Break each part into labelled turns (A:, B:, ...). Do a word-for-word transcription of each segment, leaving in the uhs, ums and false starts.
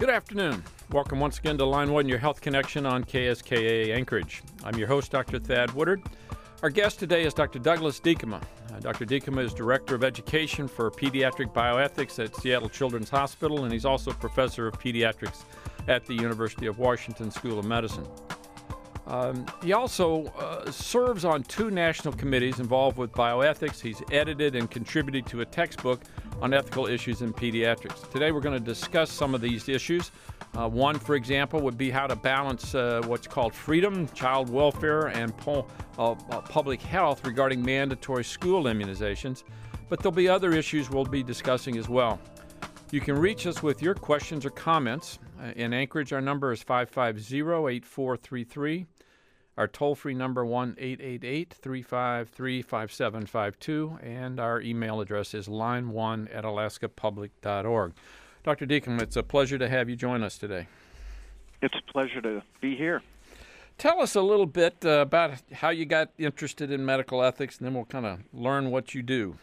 A: Good afternoon. Welcome once again to Line One, your health connection on K S K A Anchorage. I'm your host, Doctor Thad Woodard. Our guest today is Doctor Douglas Diekema. Uh, Doctor Diekema is Director of Education for Pediatric Bioethics at Seattle Children's Hospital, and he's also Professor of Pediatrics at the University of Washington School of Medicine. Um, he also uh, serves on two national committees involved with bioethics. He's edited and contributed to a textbook on ethical issues in pediatrics. Today we're going to discuss some of these issues. Uh, one, for example, would be how to balance uh, what's called freedom, child welfare, and po- uh, uh, public health regarding mandatory school immunizations. But there'll be other issues we'll be discussing as well. You can reach us with your questions or comments. Uh, in Anchorage, our number is five five zero, eight four three three. Our toll-free number, one eight eight eight, three five three, five seven five two, and our email address is line one at alaska public dot org. Doctor Diekema, it's a pleasure to have you join us today.
B: It's a pleasure to be here.
A: Tell us a little bit uh, about how you got interested in medical ethics, and then we'll kind of learn what you do.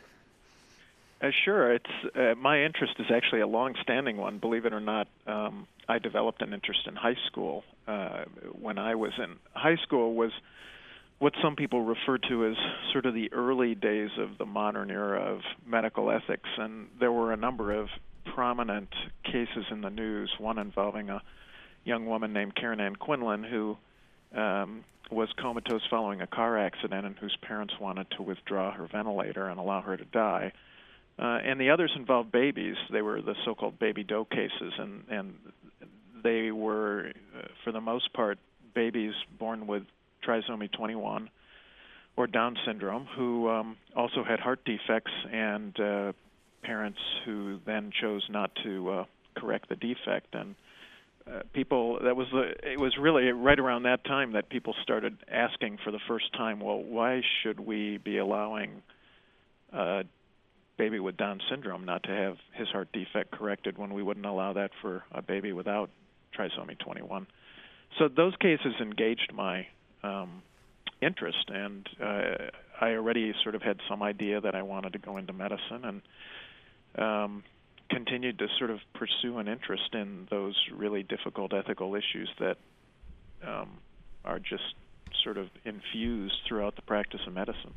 B: Uh, sure. It's uh, my interest is actually a long-standing one. Believe it or not, um, I developed an interest in high school. Uh, when I was in high school was what some people refer to as sort of the early days of the modern era of medical ethics, and there were a number of prominent cases in the news, one involving a young woman named Karen Ann Quinlan who um, was comatose following a car accident and whose parents wanted to withdraw her ventilator and allow her to die. Uh, and the others involved babies. They were the so-called baby doe cases, and, and they were, uh, for the most part, babies born with trisomy twenty-one or Down syndrome who um, also had heart defects, and uh, parents who then chose not to uh, correct the defect. And uh, people, that was the, it was really right around that time that people started asking for the first time, well, why should we be allowing uh, baby with Down syndrome not to have his heart defect corrected when we wouldn't allow that for a baby without trisomy twenty-one. So those cases engaged my um, interest, and uh, I already sort of had some idea that I wanted to go into medicine, and um, continued to sort of pursue an interest in those really difficult ethical issues that um, are just sort of infused throughout the practice of medicine.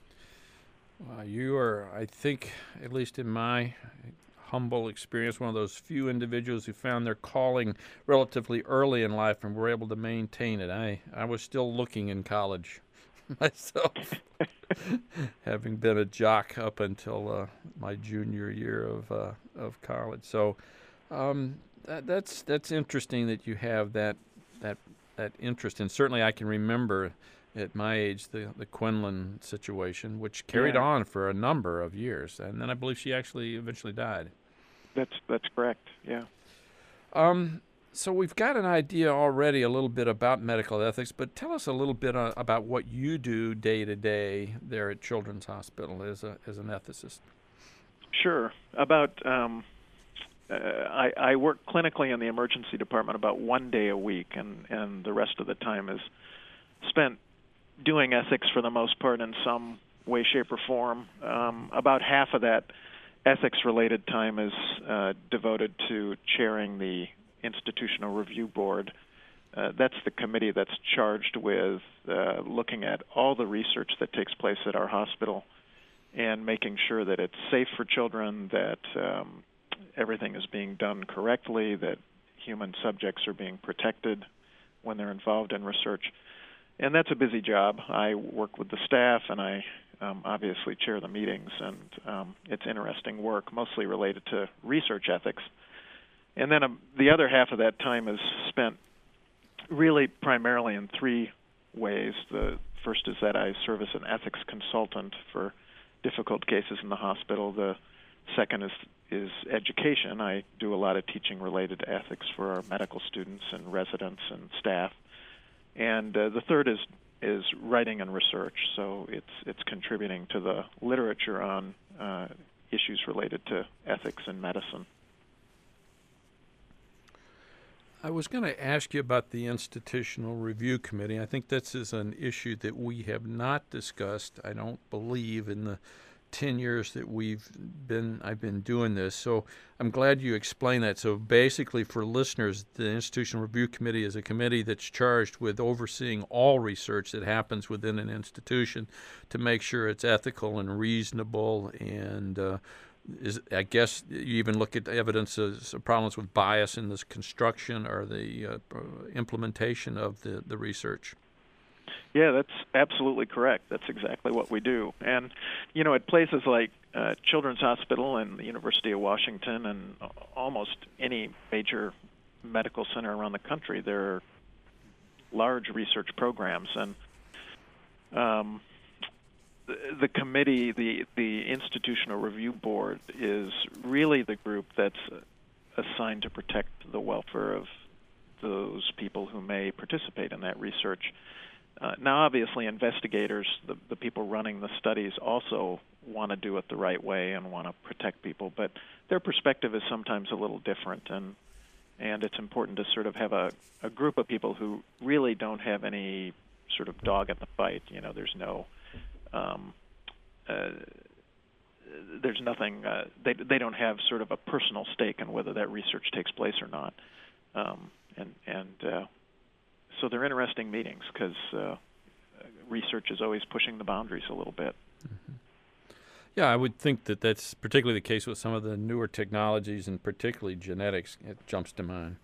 A: Uh, you are, I think, at least in my humble experience, one of those few individuals who found their calling relatively early in life and were able to maintain it. I, I was still looking in college myself, having been a jock up until uh, my junior year of uh, of college. So um, that, that's that's interesting that you have that that that interest, and certainly I can remember at my age, the, the Quinlan situation, which carried
B: yeah.
A: on for a number of years. And then I believe she actually eventually died.
B: That's that's correct, yeah.
A: Um, so we've got an idea already a little bit about medical ethics, but tell us a little bit uh, about what you do day to day there at Children's Hospital as a as an ethicist.
B: Sure. About um, uh, I, I work clinically in the emergency department about one day a week, and, and the rest of the time is spent doing ethics for the most part in some way, shape, or form. Um, about half of that ethics-related time is uh, devoted to chairing the Institutional Review Board. Uh, that's the committee that's charged with uh, looking at all the research that takes place at our hospital and making sure that it's safe for children, that um, everything is being done correctly, that human subjects are being protected when they're involved in research. And that's a busy job. I work with the staff, and I um, obviously chair the meetings, and um, it's interesting work, mostly related to research ethics. And then um, the other half of that time is spent really primarily in three ways. The first is that I serve as an ethics consultant for difficult cases in the hospital. The second is is education. I do a lot of teaching related to ethics for our medical students and residents and staff. And uh, the third is is writing and research. So it's it's contributing to the literature on uh, issues related to ethics in medicine.
A: I was going to ask you about the Institutional Review Committee. I think this is an issue that we have not discussed, I don't believe, in the ten years that we've been I've been doing this. So I'm glad you explained that. So basically, for listeners, the Institutional Review Committee is a committee that's charged with overseeing all research that happens within an institution to make sure it's ethical and reasonable. And uh, is, I guess you even look at evidence of problems with bias in this construction or the uh, implementation of the, the research.
B: Yeah, that's absolutely correct. That's exactly what we do. And, you know, at places like uh, Children's Hospital and the University of Washington and almost any major medical center around the country, there are large research programs. And um, the, the committee, the, the Institutional Review Board, is really the group that's assigned to protect the welfare of those people who may participate in that research. Uh, now, obviously, investigators, the, the people running the studies, also want to do it the right way and want to protect people, but their perspective is sometimes a little different, and and it's important to sort of have a, a group of people who really don't have any sort of dog in the fight. You know, there's no, um, uh, there's nothing. Uh, they they don't have sort of a personal stake in whether that research takes place or not, um, and and. Uh, So they're interesting meetings because uh, research is always pushing the boundaries a little bit.
A: Mm-hmm. Yeah, I would think that that's particularly the case with some of the newer technologies, and particularly genetics. It jumps to mind.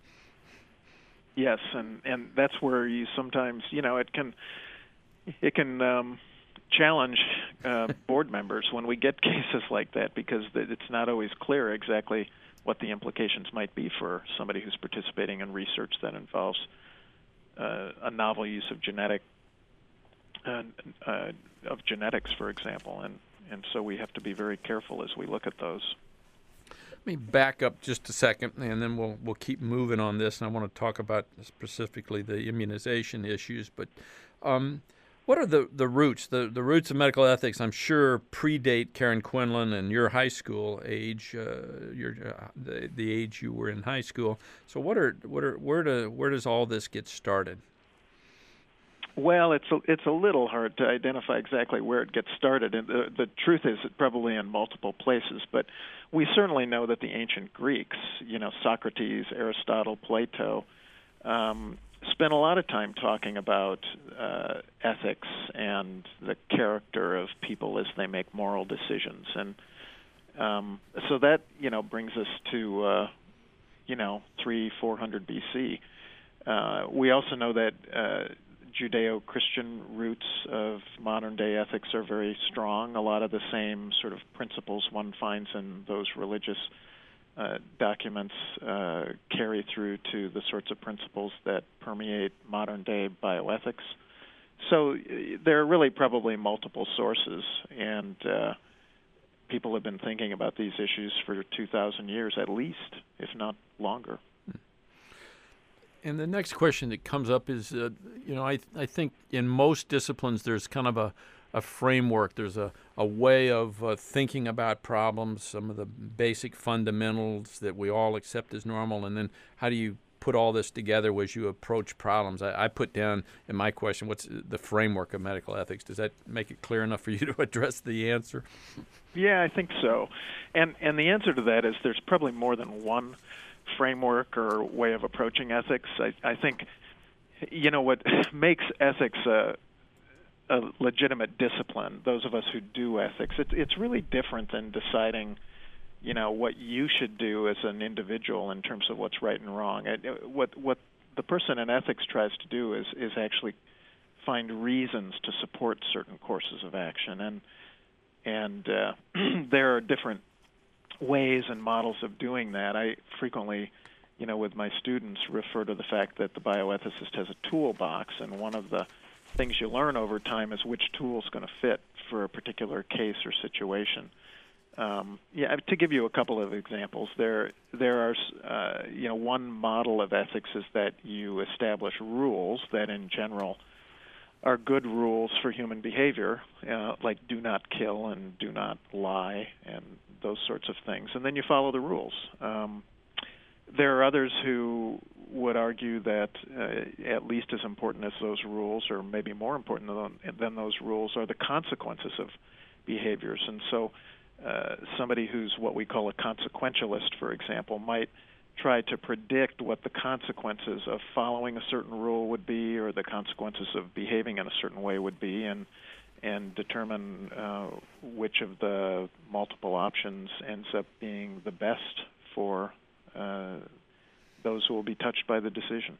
B: Yes, and, and that's where you sometimes, you know, it can it can um, challenge uh, board members when we get cases like that, because it's not always clear exactly what the implications might be for somebody who's participating in research that involves Uh, a novel use of genetic uh, uh, of genetics, for example, and and so we have to be very careful as we look at those.
A: Let me back up just a second, and then we'll we'll keep moving on this. And I want to talk about specifically the immunization issues. But um, what are the, the roots? The the roots of medical ethics, I'm sure, predate Karen Quinlan and your high school age, uh, your uh, the the age you were in high school. So what are what are where do where does all this get started?
B: Well, it's a, it's a little hard to identify exactly where it gets started, and the, the truth is it probably in multiple places. But we certainly know that the ancient Greeks, you know, Socrates, Aristotle, Plato, um, spent a lot of time talking about uh, ethics and the character of people as they make moral decisions, and um, so that you know brings us to uh, you know three, four hundred B C. Uh, we also know that uh, Judeo-Christian roots of modern-day ethics are very strong. A lot of the same sort of principles one finds in those religious uh, documents uh, carry through to the sorts of principles that permeate modern-day bioethics. So uh, there are really probably multiple sources, and uh, people have been thinking about these issues for two thousand years at least, if not longer.
A: And the next question that comes up is, uh, you know, I I think in most disciplines there's kind of a, a framework. There's a, a way of uh, thinking about problems, some of the basic fundamentals that we all accept as normal, and then how do you put all this together as you approach problems? I, I put down in my question, what's the framework of medical ethics? Does that make it clear enough for you to address the answer?
B: Yeah, I think so. And and the answer to that is there's probably more than one framework or way of approaching ethics. I, I think, you know, what makes ethics a, a legitimate discipline, those of us who do ethics, it's, it's really different than deciding, you know, what you should do as an individual in terms of what's right and wrong. It, what what the person in ethics tries to do is, is actually find reasons to support certain courses of action. And, and uh, there are different ways and models of doing that. I frequently, you know, with my students refer to the fact that the bioethicist has a toolbox, and one of the things you learn over time is which tool is going to fit for a particular case or situation. Um, yeah, to give you a couple of examples, there there are, uh, you know, one model of ethics is that you establish rules that in general are good rules for human behavior, uh, like do not kill and do not lie and those sorts of things, and then you follow the rules. Um, there are others who would argue that uh, at least as important as those rules, or maybe more important than, than those rules, are the consequences of behaviors. And so uh, somebody who's what we call a consequentialist, for example, might try to predict what the consequences of following a certain rule would be, or the consequences of behaving in a certain way would be, and and determine uh, which of the multiple options ends up being the best for uh, those who will be touched by the decision.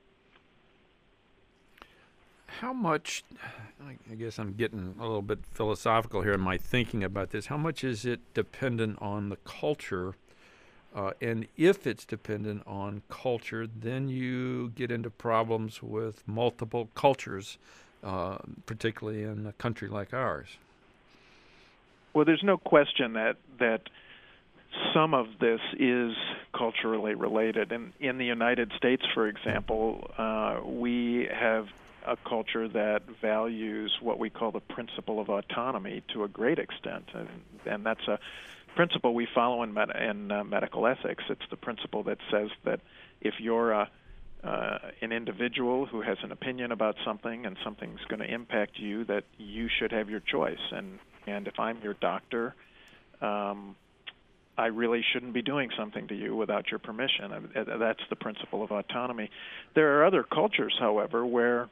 A: How much, I guess I'm getting a little bit philosophical here in my thinking about this, how much is it dependent on the culture? Uh, and if it's dependent on culture, then you get into problems with multiple cultures, uh, particularly in a country like ours.
B: Well, there's no question that that some of this is culturally related. In, in the United States, for example, uh, we have a culture that values what we call the principle of autonomy to a great extent, and, and that's a principle we follow in, med- in uh, medical ethics. It's the principle that says that if you're a, uh, an individual who has an opinion about something and something's going to impact you, that you should have your choice. And, and if I'm your doctor, um, I really shouldn't be doing something to you without your permission. I, that's the principle of autonomy. There are other cultures, however, where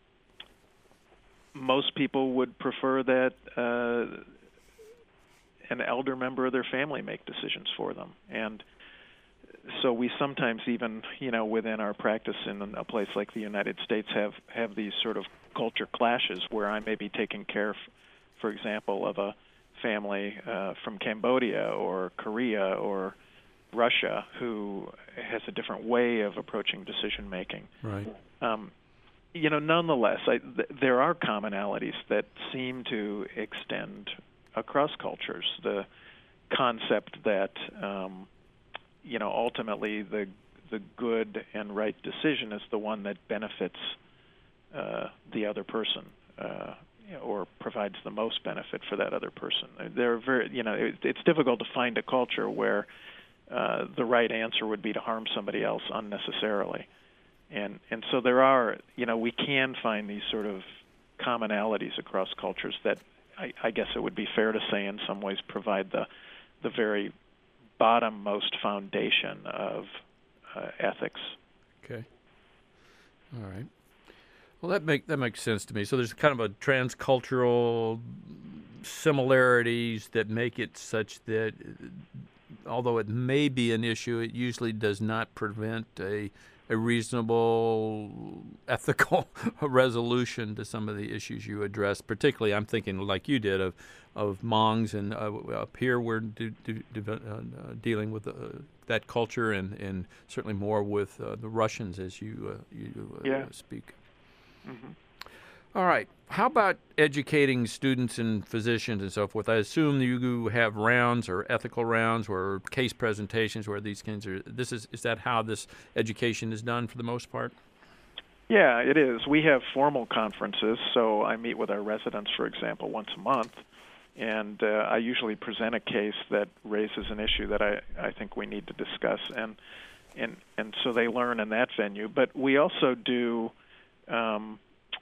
B: most people would prefer that uh, an elder member of their family make decisions for them. And so we sometimes even, you know, within our practice in a place like the United States have, have these sort of culture clashes where I may be taking care, for example, of a family uh, from Cambodia or Korea or Russia who has a different way of approaching decision making.
A: Right.
B: Um, you know, nonetheless, I, th- there are commonalities that seem to extend across cultures. The concept that, um, you know, ultimately the the good and right decision is the one that benefits uh, the other person, uh, or provides the most benefit for that other person. They're very, you know, it, it's difficult to find a culture where uh, the right answer would be to harm somebody else unnecessarily. And and so there are, you know, we can find these sort of commonalities across cultures that I, I guess it would be fair to say in some ways provide the the very bottom-most foundation of uh, ethics.
A: Okay. All right. Well, that make that makes sense to me. So there's kind of a transcultural similarities that make it such that, although it may be an issue, it usually does not prevent a a reasonable, ethical resolution to some of the issues you address. Particularly, I'm thinking, like you did, of of Hmongs, and uh, up here we're do, do, do, uh, dealing with uh, that culture, and, and certainly more with uh, the Russians, as you uh, you uh,
B: yeah.
A: speak.
B: Mm-hmm.
A: All right. How about educating students and physicians and so forth? I assume you have rounds or ethical rounds or case presentations where these kinds are. This is is that how this education is done for the most part?
B: Yeah, it is. We have formal conferences, so I meet with our residents, for example, once a month, and uh, I usually present a case that raises an issue that I, I think we need to discuss, and and and so they learn in that venue. But we also do. Um,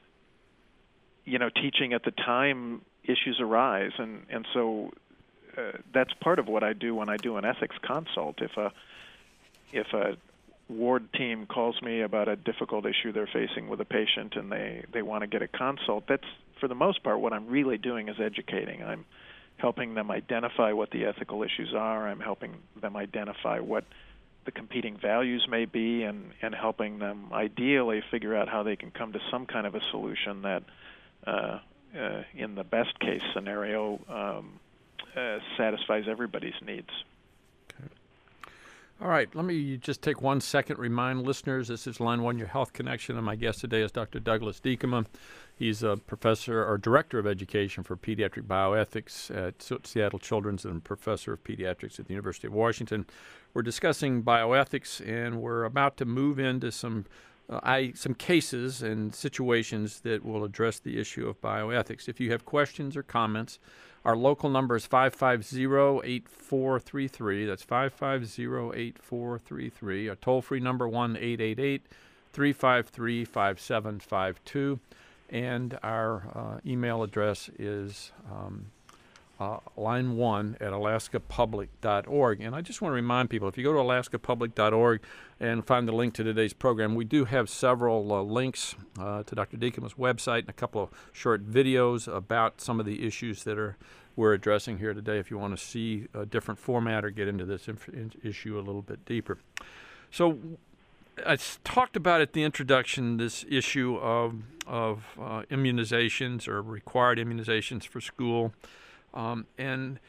B: you know, teaching at the time issues arise, and, and so uh, that's part of what I do when I do an ethics consult. If a if a ward team calls me about a difficult issue they're facing with a patient and they, they want to get a consult, that's, for the most part, what I'm really doing is educating. I'm helping them identify what the ethical issues are. I'm helping them identify what the competing values may be, and, and helping them ideally figure out how they can come to some kind of a solution that Uh, uh, in the best case scenario, um, uh, satisfies everybody's needs.
A: Okay. All right, let me just take one second, remind listeners, this is Line One, Your Health Connection, and my guest today is Doctor Douglas Diekema. He's a professor or director of education for pediatric bioethics at Seattle Children's and professor of pediatrics at the University of Washington. We're discussing bioethics, and we're about to move into some Uh, I, some cases and situations that will address the issue of bioethics. If you have questions or comments, our local number is five five zero, eight four three three. That's five five zero, eight four three three. Our toll-free number, one eight eight eight, three five three, five seven five two. And our uh, email address is um, uh, line one at alaska public dot org. And I just want to remind people, if you go to alaska public dot org and find the link to today's program, we do have several uh, links uh, to Doctor Diekema's website and a couple of short videos about some of the issues that are we're addressing here today if you want to see a different format or get into this inf- in issue a little bit deeper. So I talked about at the introduction this issue of, of uh, immunizations or required immunizations for school. Um, and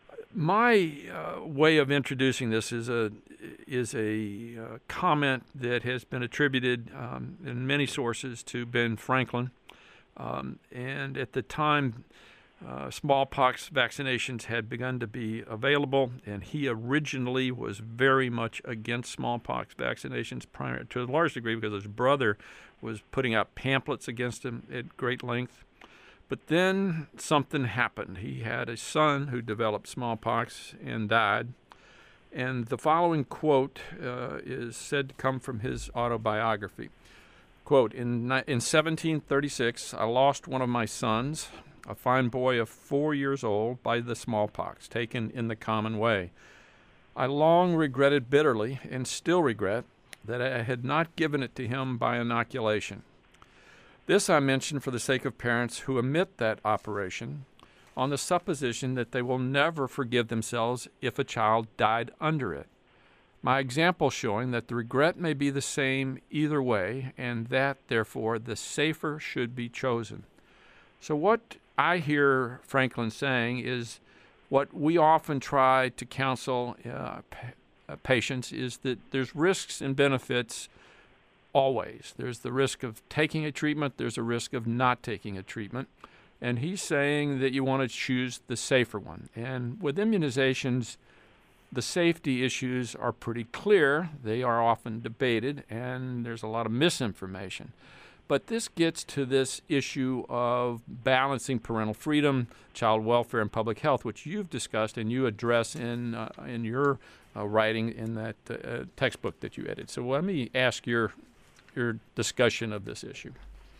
A: my uh, way of introducing this is a is a uh, comment that has been attributed um, in many sources to Ben Franklin. Um, and at the time, uh, smallpox vaccinations had begun to be available, and he originally was very much against smallpox vaccinations, prior, to a large degree because his brother was putting out pamphlets against him at great length. But then something happened. He had a son who developed smallpox and died. And the following quote uh, is said to come from his autobiography. Quote, in, in seventeen thirty-six, I lost one of my sons, a fine boy of four years old, by the smallpox, taken in the common way. I long regretted bitterly, and still regret, that I had not given it to him by inoculation. This I mention for the sake of parents who omit that operation on the supposition that they will never forgive themselves if a child died under it. My example showing that the regret may be the same either way, and that, therefore, the safer should be chosen. So what I hear Franklin saying is what we often try to counsel uh, pa- patients is that there's risks and benefits always. There's the risk of taking a treatment. There's a risk of not taking a treatment. And he's saying that you want to choose the safer one. And with immunizations, the safety issues are pretty clear. They are often debated, and there's a lot of misinformation. But this gets to this issue of balancing parental freedom, child welfare, and public health, which you've discussed and you address in uh, in your uh, writing in that uh, textbook that you edited. So let me ask your your discussion of this issue.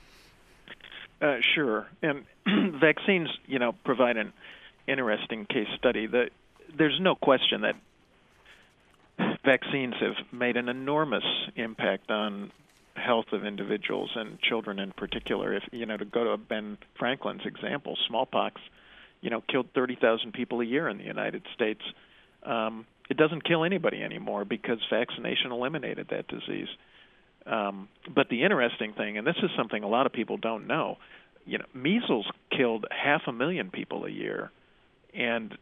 B: Uh, sure. And vaccines, you know, provide an interesting case study. The, there's no question that vaccines have made an enormous impact on health of individuals and children in particular. If, you know, to go to Ben Franklin's example, smallpox, you know, killed thirty thousand people a year in the United States. Um, it doesn't kill anybody anymore because vaccination eliminated that disease. Um, but the interesting thing, and this is something a lot of people don't know, you know, measles killed half a million people a year, and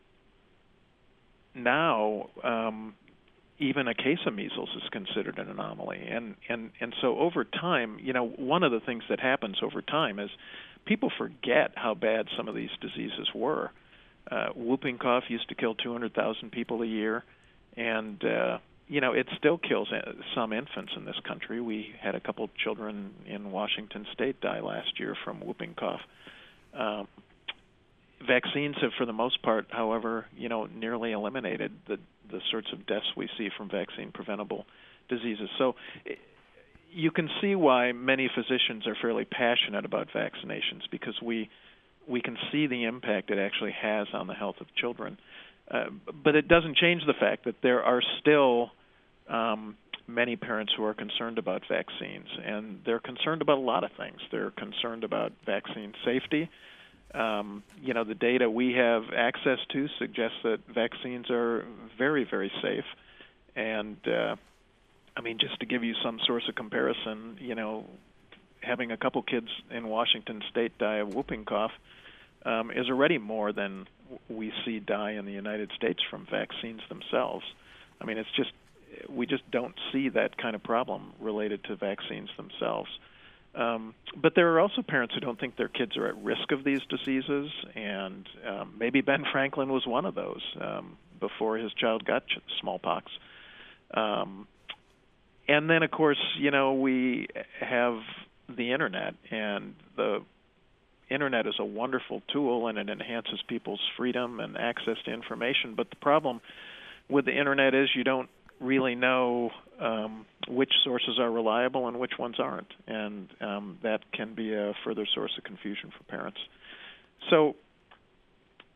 B: now um, even a case of measles is considered an anomaly. And, and, and so over time, you know, one of the things that happens over time is people forget how bad some of these diseases were. Uh, whooping cough used to kill two hundred thousand people a year, and uh, you know, it still kills some infants in this country. We had a couple children in Washington State die last year from whooping cough. Um, vaccines have, for the most part, however, you know, nearly eliminated the, the sorts of deaths we see from vaccine-preventable diseases. So you can see why many physicians are fairly passionate about vaccinations, because we we can see the impact it actually has on the health of children. Uh, but it doesn't change the fact that there are still um, many parents who are concerned about vaccines, and they're concerned about a lot of things. They're concerned about vaccine safety. Um, you know, the data we have access to suggests that vaccines are very, very safe. And, uh, I mean, just to give you some source of comparison, you know, having a couple kids in Washington State die of whooping cough um, is already more than we see die in the United States from vaccines themselves. I mean, it's just, we just don't see that kind of problem related to vaccines themselves. Um, but there are also parents who don't think their kids are at risk of these diseases, and um, maybe Ben Franklin was one of those um, before his child got ch- smallpox. Um, and then, of course, you know, we have the Internet, and the Internet is a wonderful tool, and it enhances people's freedom and access to information. But the problem with the Internet is you don't really know um, which sources are reliable and which ones aren't, and um, that can be a further source of confusion for parents. So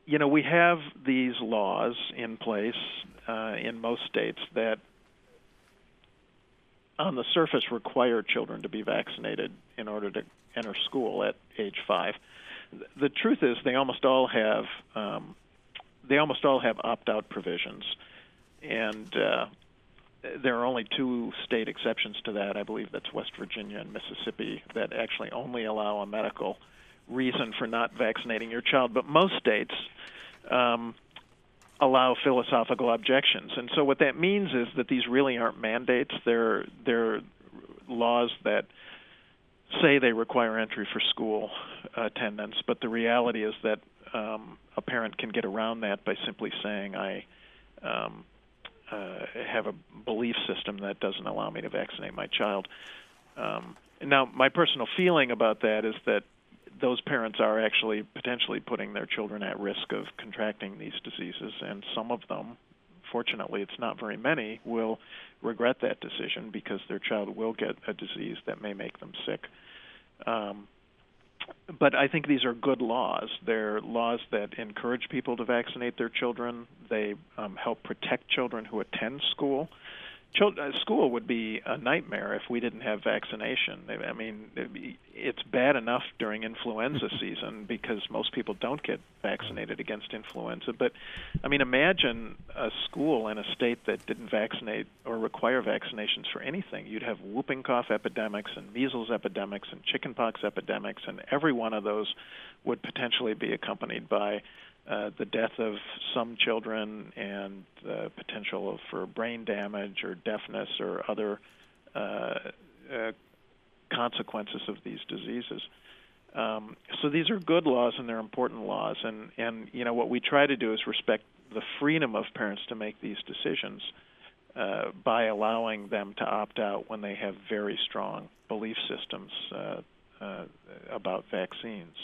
B: you know, we have these laws in place uh, in most states that on the surface require children to be vaccinated in order to enter school at age five. The truth is they almost all have um, they almost all have opt-out provisions, and uh, there are only two state exceptions to that. I believe that's West Virginia and Mississippi that actually only allow a medical reason for not vaccinating your child. But most states um, allow philosophical objections. And so what that means is that these really aren't mandates. They're, they're laws that say they require entry for school attendance, but the reality is that um, a parent can get around that by simply saying, I um, uh, have a belief system that doesn't allow me to vaccinate my child. Um, now, my personal feeling about that is that those parents are actually potentially putting their children at risk of contracting these diseases, and some of them, fortunately it's not very many, will regret that decision because their child will get a disease that may make them sick. Um, but I think these are good laws. They're laws that encourage people to vaccinate their children. They um, help protect children who attend school. Children, school would be a nightmare if we didn't have vaccination. I mean, it's bad enough during influenza season because most people don't get vaccinated against influenza. But, I mean, imagine a school in a state that didn't vaccinate or require vaccinations for anything. You'd have whooping cough epidemics and measles epidemics and chickenpox epidemics, and every one of those would potentially be accompanied by Uh, the death of some children and the potential of, for brain damage or deafness or other uh, uh, consequences of these diseases. Um, so these are good laws and they're important laws. And, and, you know, what we try to do is respect the freedom of parents to make these decisions uh, by allowing them to opt out when they have very strong belief systems uh, uh, about vaccines.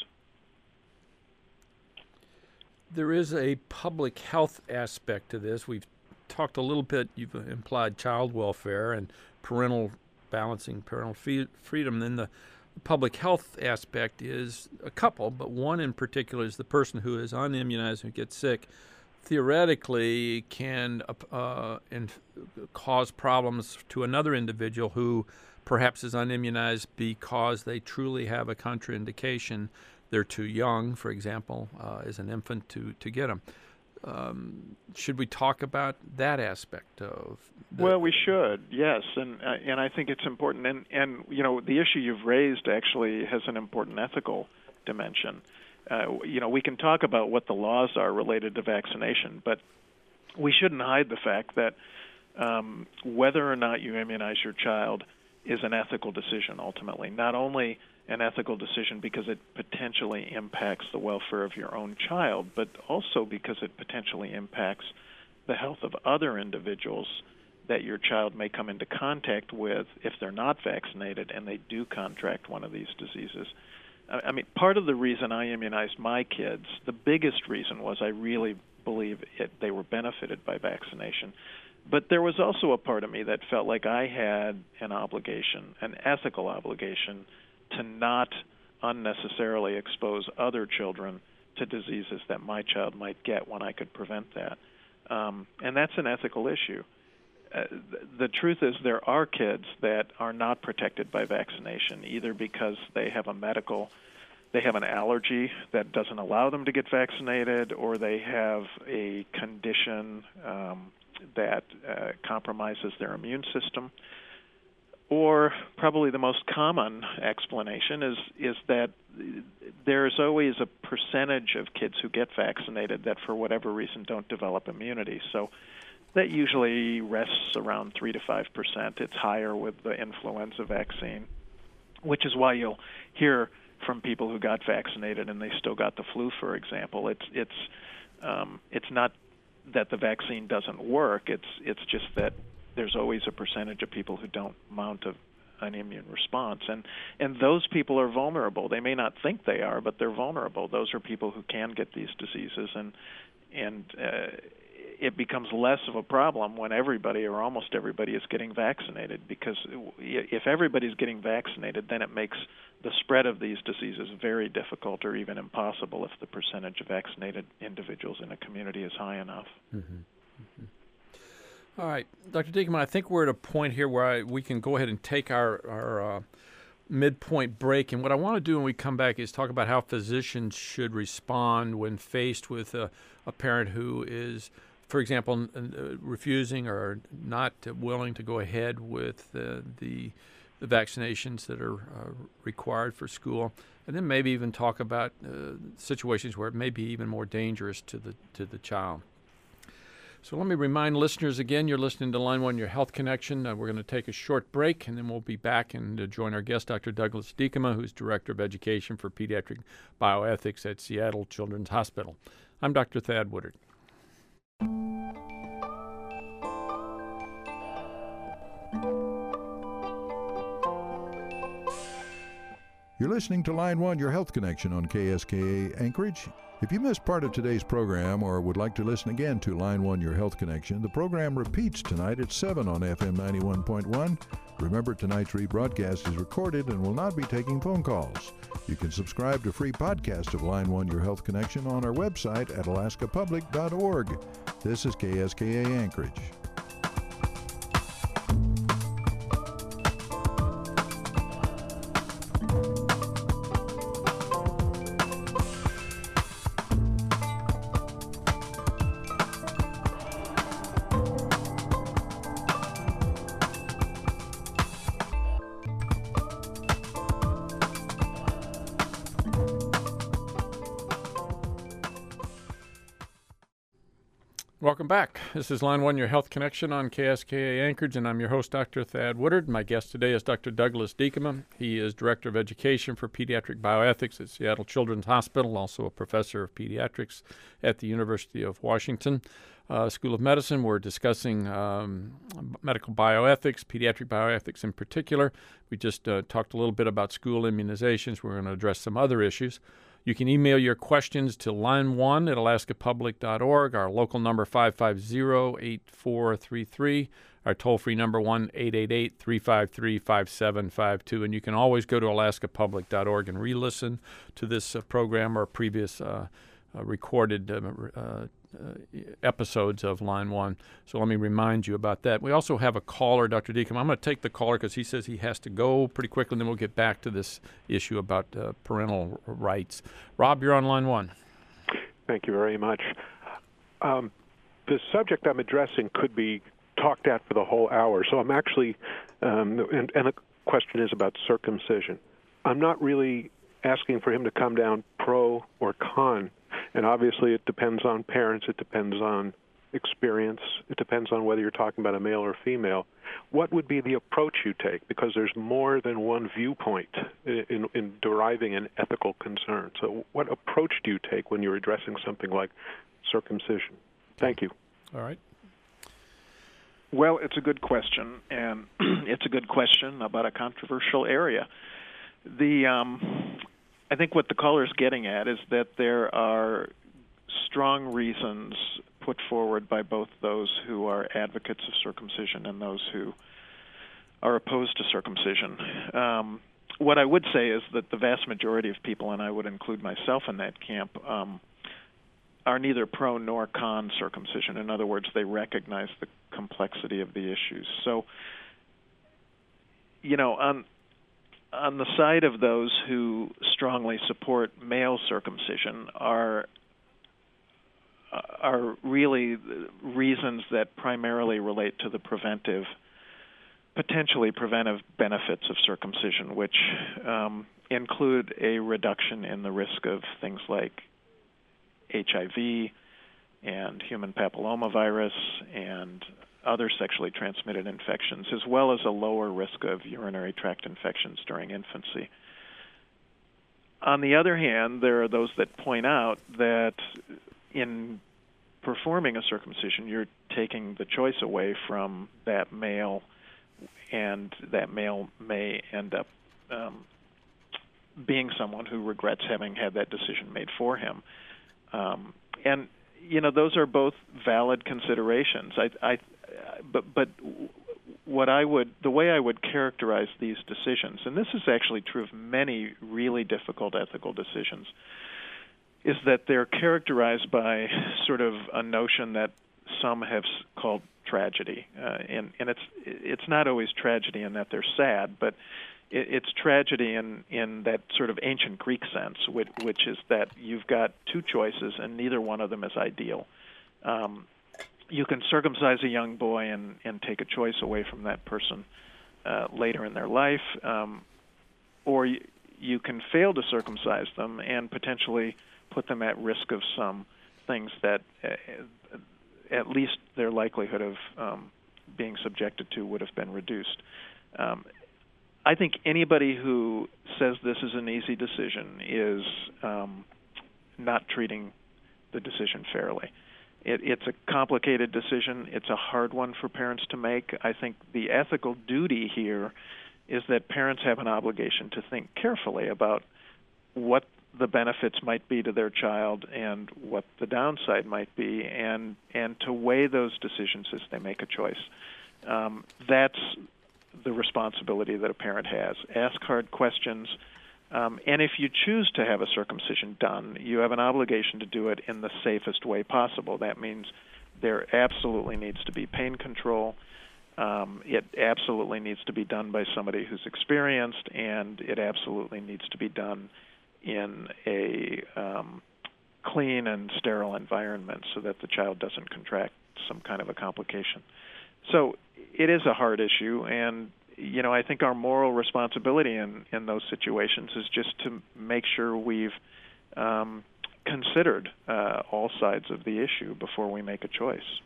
A: There is a public health aspect to this. We've talked a little bit, you've implied child welfare and parental balancing parental fee- freedom. Then the public health aspect is a couple, but one in particular is the person who is unimmunized and gets sick theoretically can uh, and cause problems to another individual who perhaps is unimmunized because they truly have a contraindication. They're too young, for example, uh, as an infant to, to get them. Um, should we talk about that aspect of the...
B: Well, we should, yes, and uh, and I think it's important. And, and, you know, the issue you've raised actually has an important ethical dimension. Uh, you know, we can talk about what the laws are related to vaccination, but we shouldn't hide the fact that um, whether or not you immunize your child is an ethical decision ultimately, not only an ethical decision because it potentially impacts the welfare of your own child, but also because it potentially impacts the health of other individuals that your child may come into contact with if they're not vaccinated and they do contract one of these diseases. I mean, part of the reason I immunized my kids, the biggest reason was I really believe it, they were benefited by vaccination. But there was also a part of me that felt like I had an obligation, an ethical obligation, to not unnecessarily expose other children to diseases that my child might get when I could prevent that. Um, and that's an ethical issue. Uh, th- the truth is there are kids that are not protected by vaccination, either because they have a medical, they have an allergy that doesn't allow them to get vaccinated, or they have a condition um, that uh, compromises their immune system. Or probably the most common explanation is is that there's always a percentage of kids who get vaccinated that for whatever reason don't develop immunity. So that usually rests around three to five percent. It's higher with the influenza vaccine, which is why you'll hear from people who got vaccinated and they still got the flu, for example. It's it's um, it's not that the vaccine doesn't work. It's it's just that there's always a percentage of people who don't mount a, an immune response. And, and those people are vulnerable. They may not think they are, but they're vulnerable. Those are people who can get these diseases. And, and uh, it becomes less of a problem when everybody or almost everybody is getting vaccinated, because if everybody's getting vaccinated, then it makes the spread of these diseases very difficult or even impossible if the percentage of vaccinated individuals in a community is high enough.
A: Mm-hmm. Mm-hmm. All right, Doctor Diekema, I think we're at a point here where I, we can go ahead and take our, our uh, midpoint break. And what I want to do when we come back is talk about how physicians should respond when faced with a, a parent who is, for example, uh, refusing or not willing to go ahead with uh, the the vaccinations that are uh, required for school, and then maybe even talk about uh, situations where it may be even more dangerous to the to the child. So let me remind listeners again, you're listening to Line One, Your Health Connection. Uh, we're going to take a short break, and then we'll be back and uh, join our guest, Doctor Douglas Diekema, who's Director of Education for Pediatric Bioethics at Seattle Children's Hospital. I'm Doctor Thad Woodard.
C: You're listening to Line One, Your Health Connection on K S K A Anchorage. If you missed part of today's program or would like to listen again to Line One, Your Health Connection, the program repeats tonight at seven on F M ninety-one point one. Remember, tonight's rebroadcast is recorded and will not be taking phone calls. You can subscribe to free podcast of Line One, Your Health Connection on our website at alaska public dot org. This is K S K A Anchorage.
A: Welcome back. This is Line One, Your Health Connection on K S K A Anchorage, and I'm your host, Doctor Thad Woodard. My guest today is Doctor Douglas Diekema. He is Director of Education for Pediatric Bioethics at Seattle Children's Hospital, also a professor of pediatrics at the University of Washington uh, School of Medicine. We're discussing um, medical bioethics, pediatric bioethics in particular. We just uh, talked a little bit about school immunizations. We're going to address some other issues. You can email your questions to line one at alaska public dot org, our local number five five zero, eight four three three, our toll-free number one eight eight eight, three five three, five seven five two. And you can always go to alaska public dot org and re-listen to this uh, program or previous uh, uh, recorded uh, uh, uh, episodes of Line One. So let me remind you about that. We also have a caller, Doctor Diekema. I'm going to take the caller because he says he has to go pretty quickly, and then we'll get back to this issue about uh, parental rights. Rob, you're on Line One.
D: Thank you very much. Um, the subject I'm addressing could be talked at for the whole hour, so I'm actually, um, and, and the question is about circumcision. I'm not really asking for him to come down pro or con. And obviously it depends on parents, it depends on experience, it depends on whether you're talking about a male or female. What would be the approach you take? Because there's more than one viewpoint in, in deriving an ethical concern. So what approach do you take when you're addressing something like circumcision? Thank you.
A: All right.
B: Well, it's a good question, and it's a good question about a controversial area. The um, I think what the caller is getting at is that there are strong reasons put forward by both those who are advocates of circumcision and those who are opposed to circumcision. Um, what I would say is that the vast majority of people, and I would include myself in that camp, um, are neither pro nor con circumcision. In other words, they recognize the complexity of the issues. So, you know, on on the side of those who strongly support male circumcision are are really reasons that primarily relate to the preventive, potentially preventive benefits of circumcision, which um, include a reduction in the risk of things like H I V and human papillomavirus and other sexually transmitted infections, as well as a lower risk of urinary tract infections during infancy. On the other hand, there are those that point out that in performing a circumcision, you're taking the choice away from that male, and that male may end up um, being someone who regrets having had that decision made for him. Um, and you know, those are both valid considerations. I, I, but but what I would, the way I would characterize these decisions, and this is actually true of many really difficult ethical decisions, is that they're characterized by sort of a notion that some have called tragedy, uh, and and it's it's not always tragedy in that they're sad, but it, it's tragedy in in that sort of ancient Greek sense, which, which is that you've got two choices and neither one of them is ideal. Um, you can circumcise a young boy and and take a choice away from that person uh, later in their life, um, or you, you can fail to circumcise them and potentially put them at risk of some things that uh, at least their likelihood of um, being subjected to would have been reduced. Um, I think anybody who says this is an easy decision is um, not treating the decision fairly. It, it's a complicated decision. It's a hard one for parents to make. I think the ethical duty here is that parents have an obligation to think carefully about what the benefits might be to their child and what the downside might be, and and to weigh those decisions as they make a choice. Um, that's the responsibility that a parent has. Ask hard questions, um, and if you choose to have a circumcision done, you have an obligation to do it in the safest way possible. That means there absolutely needs to be pain control. Um, it absolutely needs to be done by somebody who's experienced, and it absolutely needs to be done in a um, clean and sterile environment so that the child doesn't contract some kind of a complication. So it is a hard issue, and you know I think our moral responsibility in, in those situations is just to make sure we've um, considered uh, all sides of the issue before we make a choice.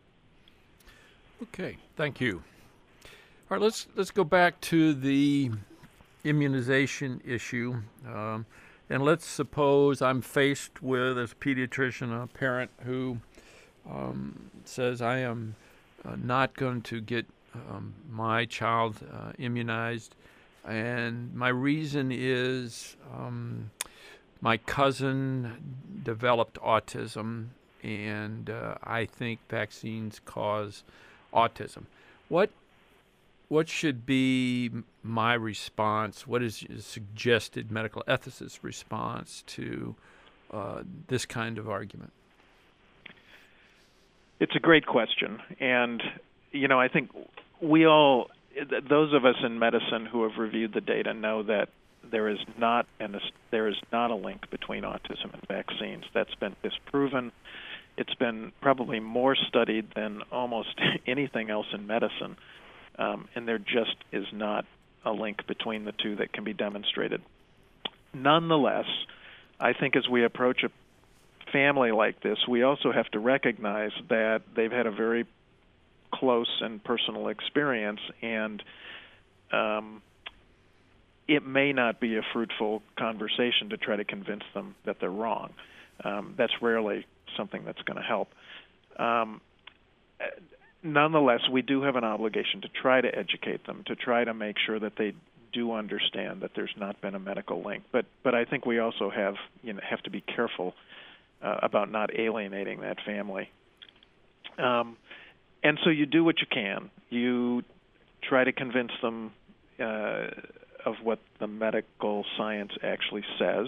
A: Okay, thank you. All right, let's let's go back to the immunization issue, um, and let's suppose I'm faced with, as a pediatrician, a parent who um, says I am uh, not going to get um, my child uh, immunized, and my reason is um, my cousin developed autism, and uh, I think vaccines cause autism. What What should be my response? What is a suggested medical ethicist response to uh, this kind of argument?
B: It's a great question. And, you know, I think we all, those of us in medicine who have reviewed the data know that there is not and there is not a link between autism and vaccines. That's been disproven. It's been probably more studied than almost anything else in medicine. Um, and there just is not a link between the two that can be demonstrated. Nonetheless, I think as we approach a family like this, we also have to recognize that they've had a very close and personal experience, and um, it may not be a fruitful conversation to try to convince them that they're wrong. Um, that's rarely something that's going to help. Um, Nonetheless, we do have an obligation to try to educate them, to try to make sure that they do understand that there's not been a medical link. But but I think we also have you know have to be careful uh, about not alienating that family. Um, and so you do what you can. You try to convince them uh, of what the medical science actually says.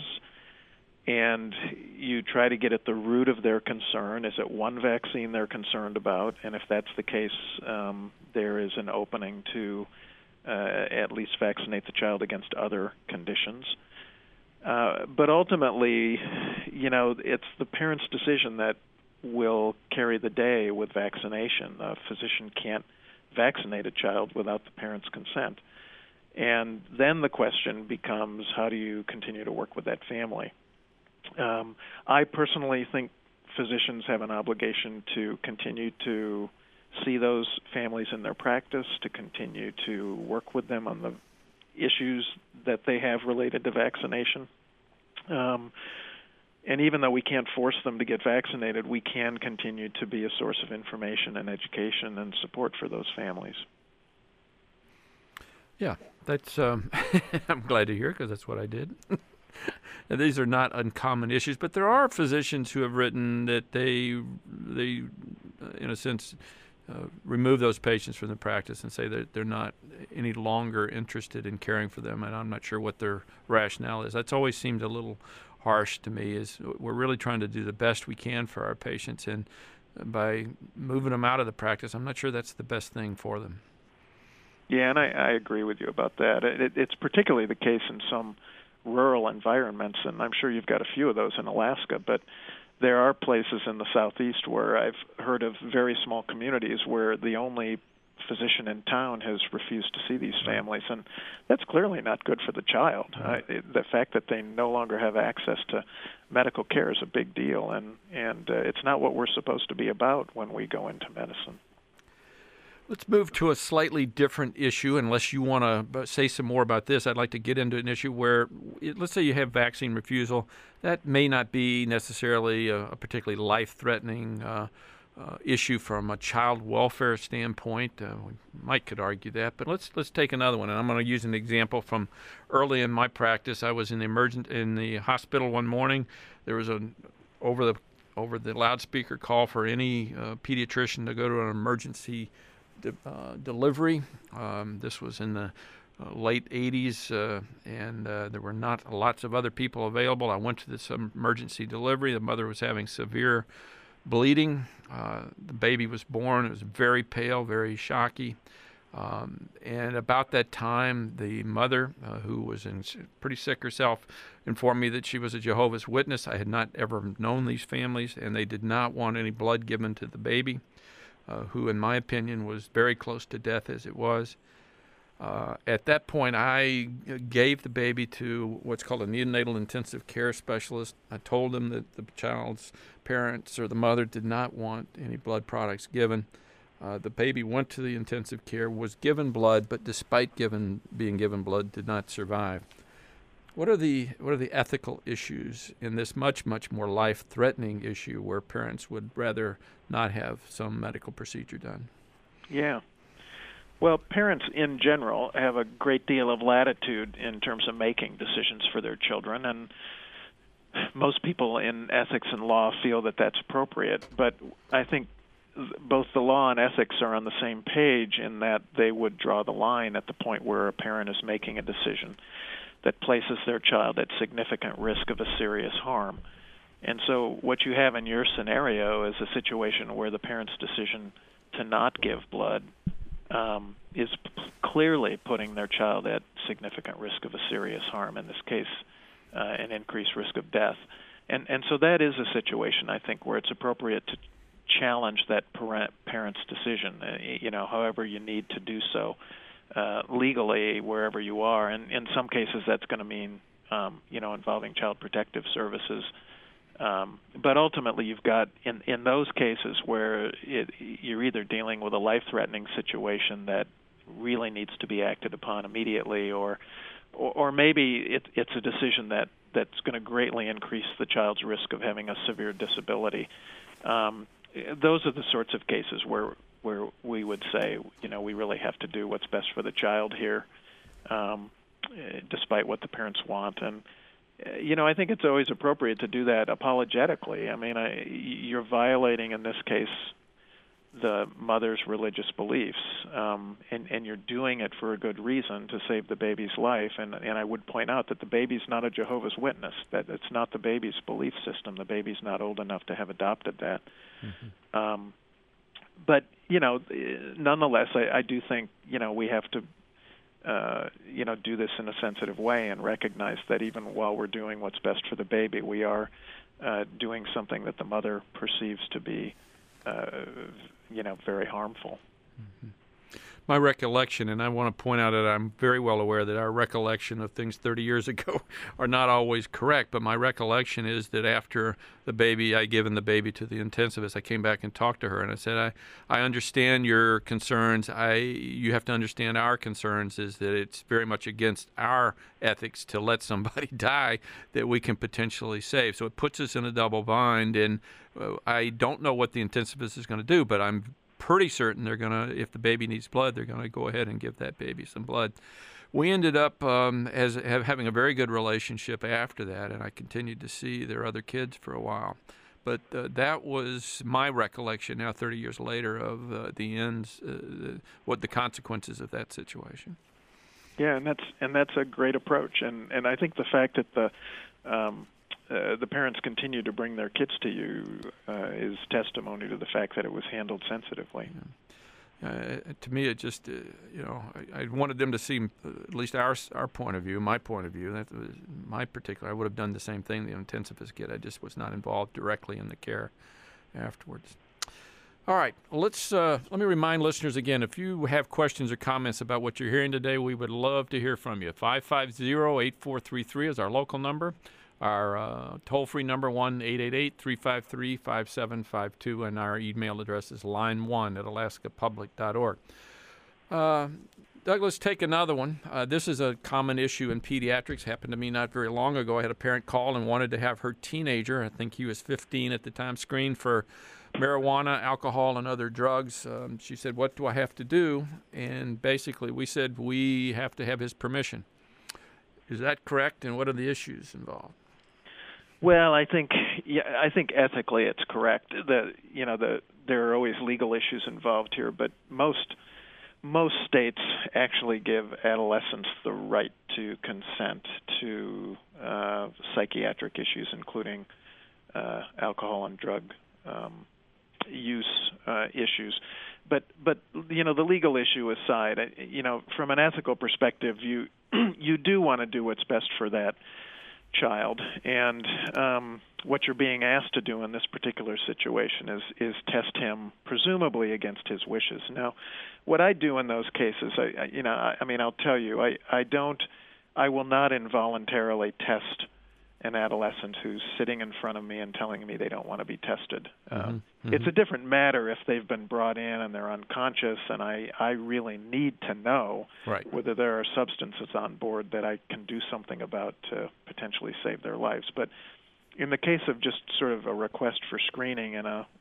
B: And you try to get at the root of their concern. Is it one vaccine they're concerned about? And if that's the case, um, there is an opening to uh, at least vaccinate the child against other conditions. Uh, but ultimately, you know, it's the parent's decision that will carry the day with vaccination. A physician can't vaccinate a child without the parent's consent. And then the question becomes, how do you continue to work with that family? Um, I personally think physicians have an obligation to continue to see those families in their practice, to continue to work with them on the issues that they have related to vaccination. Um, and even though we can't force them to get vaccinated, we can continue to be a source of information and education and support for those families.
A: Yeah, that's. Um, I'm glad to hear, because that's what I did. And these are not uncommon issues, but there are physicians who have written that they, they, uh, in a sense, uh, remove those patients from the practice and say that they're not any longer interested in caring for them, and I'm not sure what their rationale is. That's always seemed a little harsh to me. Is we're really trying to do the best we can for our patients, and by moving them out of the practice, I'm not sure that's the best thing for them.
B: Yeah, and I, I agree with you about that. It, it's particularly the case in some rural environments, and I'm sure you've got a few of those in Alaska, but there are places in the southeast where I've heard of very small communities where the only physician in town has refused to see these families, and that's clearly not good for the child. Uh, the fact that they no longer have access to medical care is a big deal, and, and uh, it's not what we're supposed to be about when we go into medicine.
A: Let's move to a slightly different issue. Unless you want to say some more about this, I'd like to get into an issue where, let's say you have vaccine refusal. That may not be necessarily a, a particularly life-threatening uh, uh, issue from a child welfare standpoint. Uh, Mike could argue that, but let's let's take another one. And I'm going to use an example from early in my practice. I was in the emergent in the hospital one morning. There was an over the over the loudspeaker call for any uh, pediatrician to go to an emergency De, uh, delivery. Um, this was in the uh, late eighties, uh, and uh, there were not lots of other people available. I went to this emergency delivery. The mother was having severe bleeding. Uh, the baby was born. It was very pale, very shocky. Um, and about that time, the mother, uh, who was in, pretty sick herself, informed me that she was a Jehovah's Witness. I had not ever known these families, and they did not want any blood given to the baby. Uh, who, in my opinion, was very close to death as it was. Uh, at that point, I gave the baby to what's called a neonatal intensive care specialist. I told him that the child's parents or the mother did not want any blood products given. Uh, the baby went to the intensive care, was given blood, but despite given, being given blood, did not survive. What are the what are the ethical issues in this much, much more life-threatening issue where parents would rather not have some medical procedure done?
B: Yeah. Well, parents in general have a great deal of latitude in terms of making decisions for their children, and most people in ethics and law feel that that's appropriate. But I think both the law and ethics are on the same page in that they would draw the line at the point where a parent is making a decision that places their child at significant risk of a serious harm. And so what you have in your scenario is a situation where the parent's decision to not give blood um, is p- clearly putting their child at significant risk of a serious harm, in this case, uh, an increased risk of death. And and so that is a situation, I think, where it's appropriate to challenge that parent, parent's decision, uh, you know, however you need to do so. Uh, legally, wherever you are, and in some cases that's going to mean, um, you know, involving Child Protective Services. Um, but ultimately, you've got in in those cases where it, you're either dealing with a life-threatening situation that really needs to be acted upon immediately, or or, or maybe it, it's a decision that that's going to greatly increase the child's risk of having a severe disability. Um, those are the sorts of cases where. where we would say, you know, we really have to do what's best for the child here, um, despite what the parents want. And, you know, I think it's always appropriate to do that apologetically. I mean, I, you're violating, in this case, the mother's religious beliefs, um, and, and you're doing it for a good reason, to save the baby's life. And, and I would point out that the baby's not a Jehovah's Witness, that it's not the baby's belief system. The baby's not old enough to have adopted that. Mm-hmm. Um, But, you know, nonetheless, I, I do think, you know, we have to, uh, you know, do this in a sensitive way and recognize that even while we're doing what's best for the baby, we are uh, doing something that the mother perceives to be, uh, you know, very harmful.
A: Mm-hmm. My recollection, and I want to point out that I'm very well aware that our recollection of things thirty years ago are not always correct, but my recollection is that after the baby, I given the baby to the intensivist, I came back and talked to her, and I said, I, I understand your concerns. I you have to understand our concerns is that it's very much against our ethics to let somebody die that we can potentially save. So it puts us in a double bind, and uh, I don't know what the intensivist is going to do, but I'm pretty certain they're going to, if the baby needs blood, they're going to go ahead and give that baby some blood. we ended up um, as have, having a very good relationship after that, and I continued to see their other kids for a while. But uh, that was my recollection now, thirty years later, of uh, the ends, uh, the, what the consequences of that situation.
B: Yeah, and that's and that's a great approach, and and I think the fact that the um, uh, the parents continue to bring their kids to you uh, is testimony to the fact that it was handled sensitively.
A: Yeah. Uh, to me, it just, uh, you know, I, I wanted them to see uh, at least our our point of view, my point of view. That was my particular. I would have done the same thing, the intensivist kid. I just was not involved directly in the care afterwards. All right, let's uh, let me remind listeners again, if you have questions or comments about what you're hearing today, we would love to hear from you. five five zero, eight four three three is our local number. Our uh, toll-free number, one eight eight eight, three five three, five seven five two, and our email address is line one at alaska public dot org. Uh, Douglas, take another one. Uh, this is a common issue in pediatrics. Happened to me not very long ago. I had a parent call and wanted to have her teenager, I think he was fifteen at the time, screened for marijuana, alcohol, and other drugs. Um, she said, what do I have to do? And basically we said we have to have his permission. Is that correct, and what are the issues involved?
B: Well, I think yeah, I think ethically it's correct. The you know the there are always legal issues involved here, but most most states actually give adolescents the right to consent to uh, psychiatric issues, including uh, alcohol and drug um, use uh, issues. But but you know the legal issue aside, you know from an ethical perspective, you you do want to do what's best for that child, and um, what you're being asked to do in this particular situation is is test him presumably against his wishes. Now, what I do in those cases, I, I you know, I, I mean, I'll tell you, I I don't, I will not involuntarily test an adolescent who's sitting in front of me and telling me they don't want to be tested.
A: Mm-hmm.
B: Um,
A: mm-hmm.
B: It's a different matter if they've been brought in and they're unconscious, and I, I really need to know
A: right.
B: whether there are substances on board that I can do something about to potentially save their lives. But in the case of just sort of a request for screening in a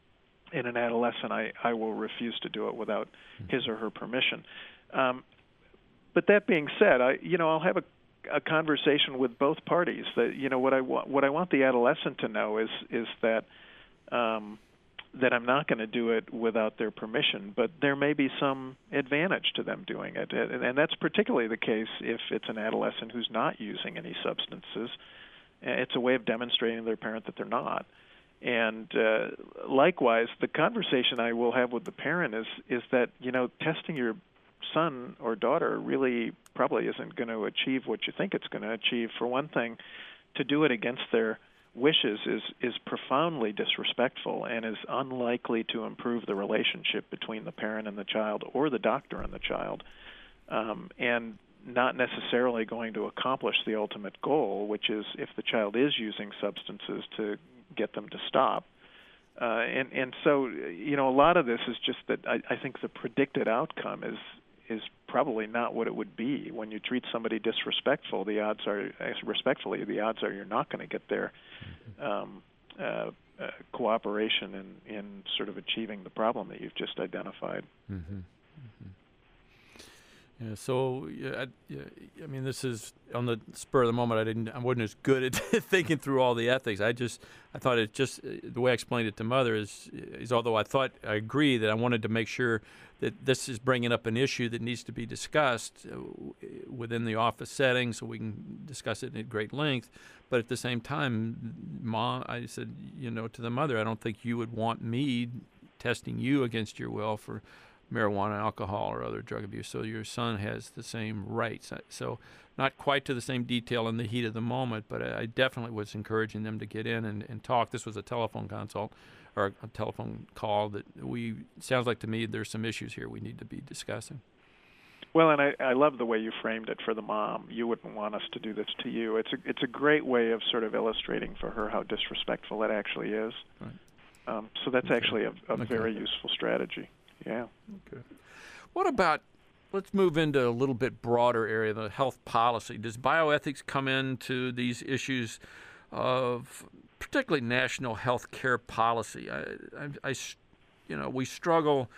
B: in an adolescent, I, I will refuse to do it without mm-hmm. his or her permission. Um, but that being said, I you know I'll have a a conversation with both parties. That you know what I want. What I want the adolescent to know is is that um, that I'm not going to do it without their permission. But there may be some advantage to them doing it, and, and that's particularly the case if it's an adolescent who's not using any substances. It's a way of demonstrating to their parent that they're not. And uh, likewise, the conversation I will have with the parent is is that you know testing your son or daughter really probably isn't going to achieve what you think it's going to achieve. For one thing, to do it against their wishes is is profoundly disrespectful and is unlikely to improve the relationship between the parent and the child or the doctor and the child, um, and not necessarily going to accomplish the ultimate goal, which is if the child is using substances, to get them to stop. Uh, and, and so, you know, a lot of this is just that I, I think the predicted outcome is is probably not what it would be. When you treat somebody disrespectful, the odds are, respectfully, the odds are you're not going to get their um, uh, uh, cooperation in, in sort of achieving the problem that you've just identified.
A: Mm-hmm. Mm-hmm. Yeah, so yeah, I, yeah, I mean, this is on the spur of the moment. I didn't, I wasn't as good at thinking through all the ethics. I just, I thought it just the way I explained it to Mother is, is although I thought I agree that I wanted to make sure that this is bringing up an issue that needs to be discussed within the office setting, so we can discuss it at great length. But at the same time, Mom, I said, you know, to the mother, I don't think you would want me testing you against your will for marijuana, alcohol, or other drug abuse. So your son has the same rights. So not quite to the same detail in the heat of the moment, but I definitely was encouraging them to get in and, and talk. This was a telephone consult or a telephone call that we, sounds like to me there's some issues here we need to be discussing.
B: Well, and I, I love the way you framed it for the mom. You wouldn't want us to do this to you. It's a, it's a great way of sort of illustrating for her how disrespectful it actually is. Right. Um, so that's okay. actually a, a okay. very useful strategy. Yeah.
A: Okay. What about, let's move into a little bit broader area, the health policy. Does bioethics come into these issues of particularly national health care policy? I, I, I, you know, we struggle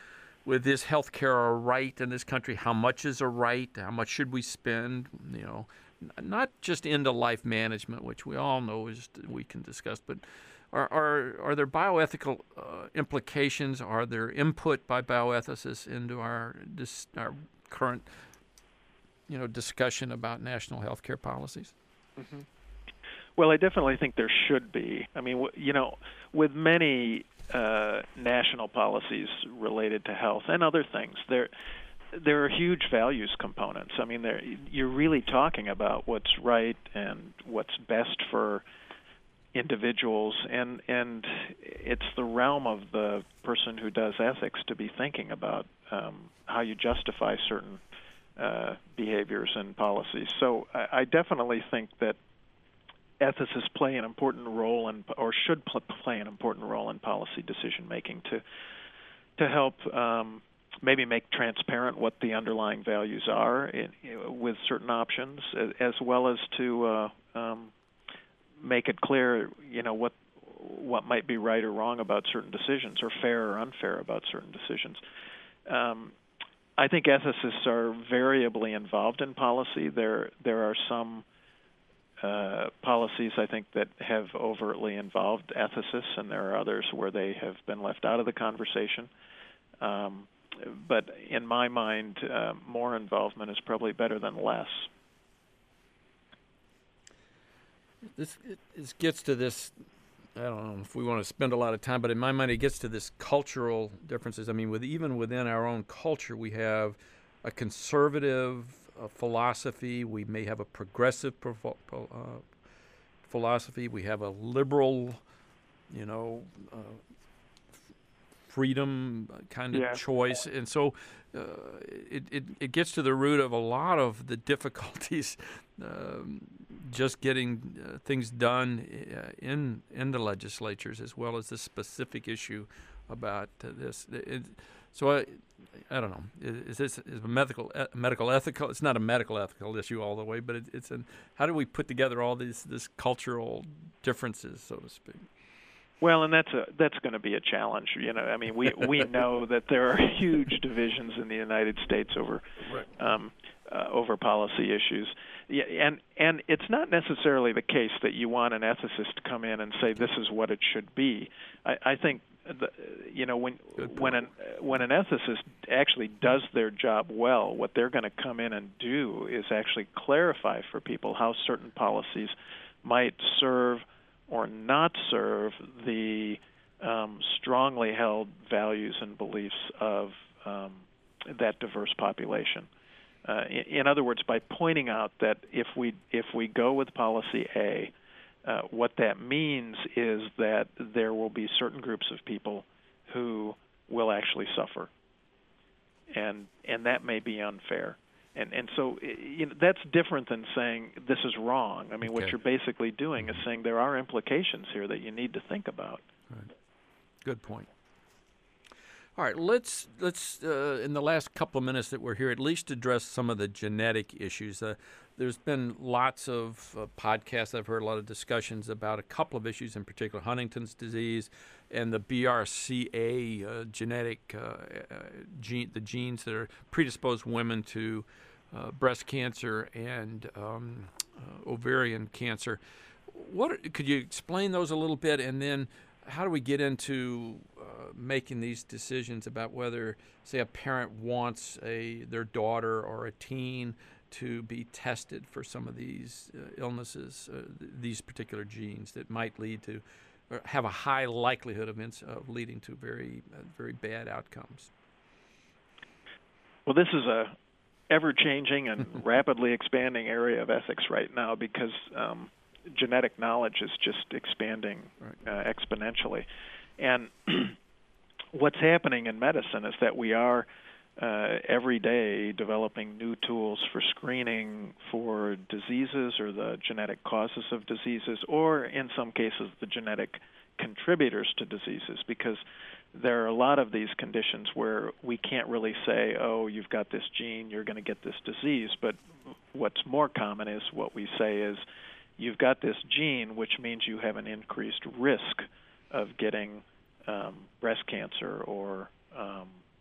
A: with is healthcare a right in this country? How much is a right? How much should we spend? You know, not just into life management, which we all know is we can discuss, but are are, are there bioethical uh, implications? Are there input by bioethicists into our this our current you know discussion about national healthcare policies?
B: Mm-hmm. Well, I definitely think there should be. I mean, you know, with many uh, national policies related to health and other things, there there are huge values components. I mean, there you're really talking about what's right and what's best for individuals, and and it's the realm of the person who does ethics to be thinking about um, how you justify certain uh, behaviors and policies. So I, I definitely think that ethicists play an important role in, or should pl- play an important role in policy decision making to to help um, maybe make transparent what the underlying values are in, with certain options, as well as to uh, um, make it clear, you know, what what might be right or wrong about certain decisions, or fair or unfair about certain decisions. Um, I think ethicists are variably involved in policy. There there are some Uh, policies, I think, that have overtly involved ethicists, and there are others where they have been left out of the conversation. Um, but in my mind, uh, more involvement is probably better than less.
A: This, it, this gets to this, I don't know if we want to spend a lot of time, but in my mind it gets to this cultural differences. I mean, with even within our own culture, we have a conservative a philosophy, we may have a progressive uh, philosophy, we have a liberal, you know, uh, freedom kind of
B: yeah.
A: choice, and so uh, it, it it gets to the root of a lot of the difficulties um, just getting uh, things done in in the legislatures, as well as the specific issue about uh, this. It, so I. I don't know. Is this is a medical medical ethical? It's not a medical ethical issue all the way, but it, it's an. How do we put together all these this cultural differences, so to speak?
B: Well, and that's a that's going to be a challenge. You know, I mean, we we know that there are huge divisions in the United States over
A: right.
B: um, uh, over policy issues. Yeah, and and it's not necessarily the case that you want an ethicist to come in and say this is what it should be. I, I think. The, you know, when when an when an ethicist actually does their job well, what they're going to come in and do is actually clarify for people how certain policies might serve or not serve the um, strongly held values and beliefs of um, that diverse population. Uh, in, in other words, by pointing out that if we if we go with policy A, Uh, what that means is that there will be certain groups of people who will actually suffer, and and that may be unfair, and and so you know, that's different than saying this is wrong. I mean,
A: okay.
B: what you're basically doing is saying there are implications here that you need to think about.
A: Right. Good point. All right, let's let's uh, in the last couple of minutes that we're here, at least address some of the genetic issues. Uh, there's been lots of uh, podcasts. I've heard a lot of discussions about a couple of issues, in particular Huntington's disease and the B R C A uh, genetic uh, uh, gene, the genes that are predispose women to uh, breast cancer and um, uh, ovarian cancer. What could you explain those a little bit, and then how do we get into uh, making these decisions about whether, say, a parent wants a their daughter or a teen to be tested for some of these uh, illnesses, uh, th- these particular genes that might lead to, or have a high likelihood of, ins- of leading to very, uh, very bad outcomes?
B: Well, this is a ever-changing and rapidly expanding area of ethics right now because um, genetic knowledge is just expanding
A: right.
B: uh, exponentially. And what's happening in medicine is that we are uh, every day developing new tools for screening for diseases or the genetic causes of diseases, or in some cases the genetic contributors to diseases, because there are a lot of these conditions where we can't really say, oh, you've got this gene, you're going to get this disease. But what's more common is what we say is, you've got this gene, which means you have an increased risk of getting um, breast cancer or um,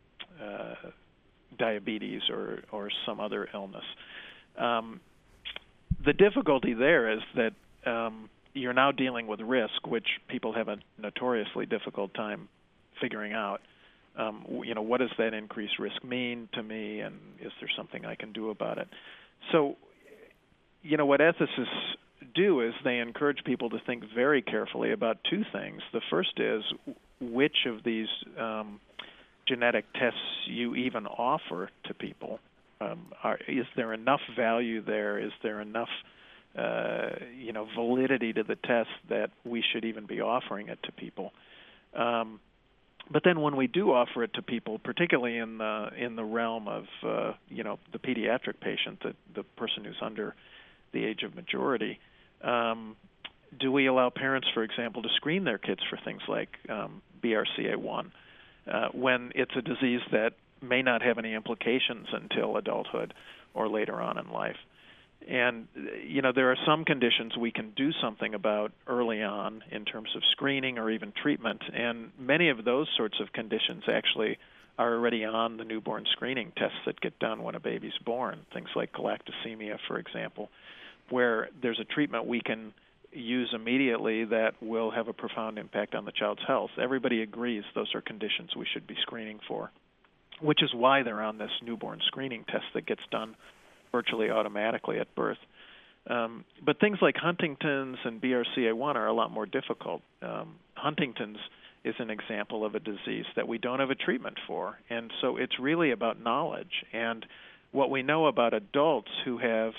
B: uh, diabetes or, or some other illness. Um, the difficulty there is that um, you're now dealing with risk, which people have a notoriously difficult time figuring out. Um, you know, what does that increased risk mean to me, and is there something I can do about it? So, you know, what ethicists do is they encourage people to think very carefully about two things. The first is which of these um, genetic tests you even offer to people. Um, are, is there enough value there? Is there enough, uh, you know, validity to the test that we should even be offering it to people? Um, but then when we do offer it to people, particularly in the in the realm of uh, you know the pediatric patient, the the person who's under the age of majority, um, do we allow parents, for example, to screen their kids for things like um, B R C A one uh, when it's a disease that may not have any implications until adulthood or later on in life? And, you know, there are some conditions we can do something about early on in terms of screening or even treatment, and many of those sorts of conditions actually are already on the newborn screening tests that get done when a baby's born, things like galactosemia, for example, where there's a treatment we can use immediately that will have a profound impact on the child's health. Everybody agrees those are conditions we should be screening for, which is why they're on this newborn screening test that gets done virtually automatically at birth. Um, but things like Huntington's and B R C A one are a lot more difficult. Um, Huntington's is an example of a disease that we don't have a treatment for, and so it's really about knowledge. And what we know about adults who have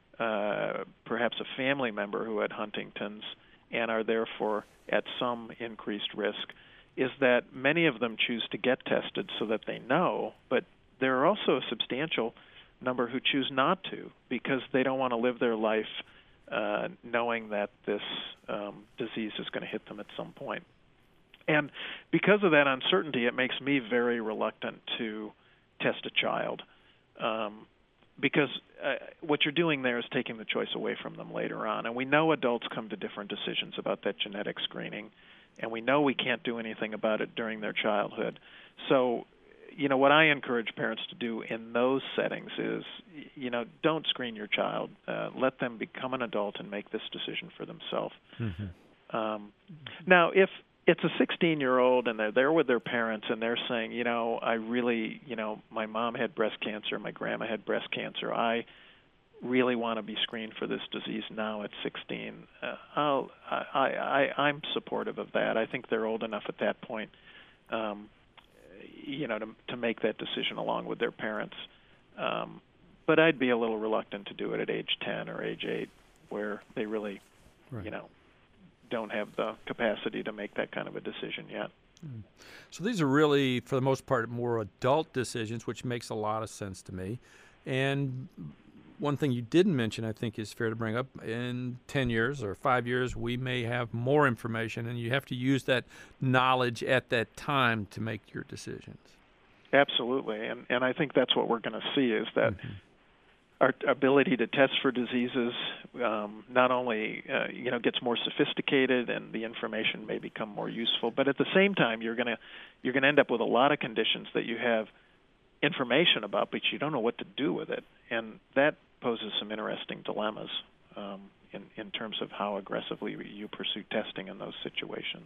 B: uh, perhaps a family member who had Huntington's and are therefore at some increased risk is that many of them choose to get tested so that they know, but there are also a substantial number who choose not to because they don't want to live their life uh, knowing that this um, disease is going to hit them at some point. And because of that uncertainty, it makes me very reluctant to test a child um, because uh, what you're doing there is taking the choice away from them later on. And we know adults come to different decisions about that genetic screening, and we know we can't do anything about it during their childhood. So, you know, what I encourage parents to do in those settings is, you know, don't screen your child. Uh, let them become an adult and make this decision for themselves. Mm-hmm. Um, now, if it's a sixteen-year-old and they're there with their parents and they're saying, you know, I really, you know, my mom had breast cancer, my grandma had breast cancer, I really want to be screened for this disease now at sixteen, uh, I'll, I, I, I'm supportive of that. I think they're old enough at that point um, you know, to, to make that decision along with their parents. Um, but I'd be a little reluctant to do it at age ten or age eight, where they really, right. you know, don't have the capacity to make that kind of a decision yet.
A: So these are really, for the most part, more adult decisions, which makes a lot of sense to me. And one thing you didn't mention, I think, is fair to bring up. In ten years or five years, we may have more information, and you have to use that knowledge at that time to make your decisions.
B: Absolutely, and and I think that's what we're going to see is that mm-hmm. our ability to test for diseases um, not only uh, you know gets more sophisticated, and the information may become more useful, but at the same time, you're going to you're going to end up with a lot of conditions that you have information about, but you don't know what to do with it, and that poses some interesting dilemmas um, in, in terms of how aggressively you pursue testing in those situations.